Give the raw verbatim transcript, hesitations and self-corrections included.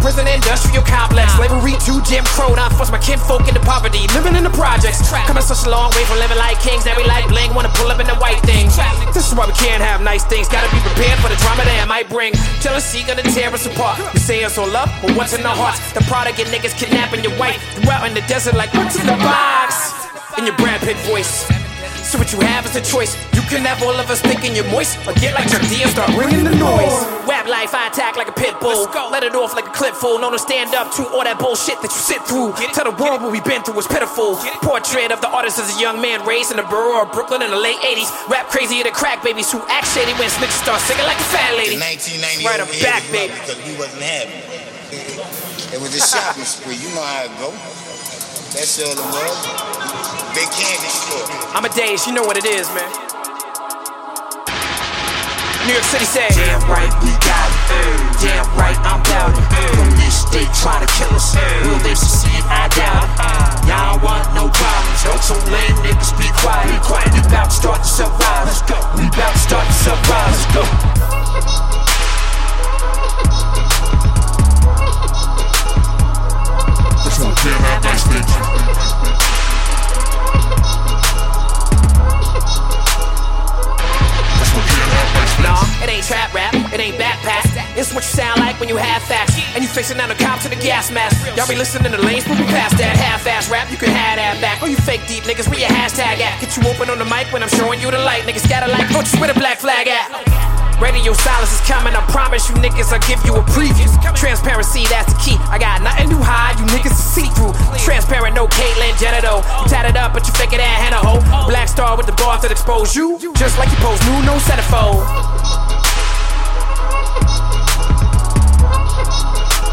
prison industrial complex. Slavery to Jim Crow, now I force my kinfolk into poverty. Living in the projects, coming such a long way from living like kings. Now we like bling, wanna pull up in the white things. This is why we can't have nice things. Gotta be prepared for the drama that it might bring. Jealousy gonna tear us apart. We say it's all love, but what's in our hearts? The product get niggas kidnapping your wife. You out in the desert like what's in the box? In your Brad Pitt voice. So what you have is a choice. You can have all of us thinking you're moist, or get like Chuck D and start bringing the noise. Rap life, I attack like a pit bull. Let it off like a clip full. Known to stand up to all that bullshit that you sit through. Tell the world what we've been through is pitiful. Portrait of the artist as a young man raised in the borough of Brooklyn in the late eighties. Rap crazy of the crack babies who act shady when snitches start singing like a fat lady. Right up back, baby. Because we wasn't happy. It was a shopping spree. You know how it go. That's all it was. Big candy store. I'm a Days, you know what it is, man. New York City say, damn right, we got it. Damn right, I'm down it. From this state trying to kill us. Will they succeed? I doubt it. Y'all don't want no problems. So lame niggas be quiet. Be quiet. We bout to start to survive. Let's go. We bout to start to survive. Let's go. This one can't have nice things. Nah, it ain't trap rap, it ain't backpack. It's what you sound like when you have facts. And you facing down the cops to the gas mask. Y'all be listening to lanes, but we past that half-ass rap. You can have that back. Oh, you fake deep niggas, where your hashtag at? Get you open on the mic when I'm showing you the light. Niggas gotta like, oh, just where the black flag at? Radio silence is coming, I promise you niggas I'll give you a preview. Transparency, that's the key. I got nothing to hide, you niggas to see through. Transparent, no Caitlyn Jenner though. You tatted up, but you fake it at Hannah Ho. Black star with the bars that expose you. Just like you pose new, no centerfold.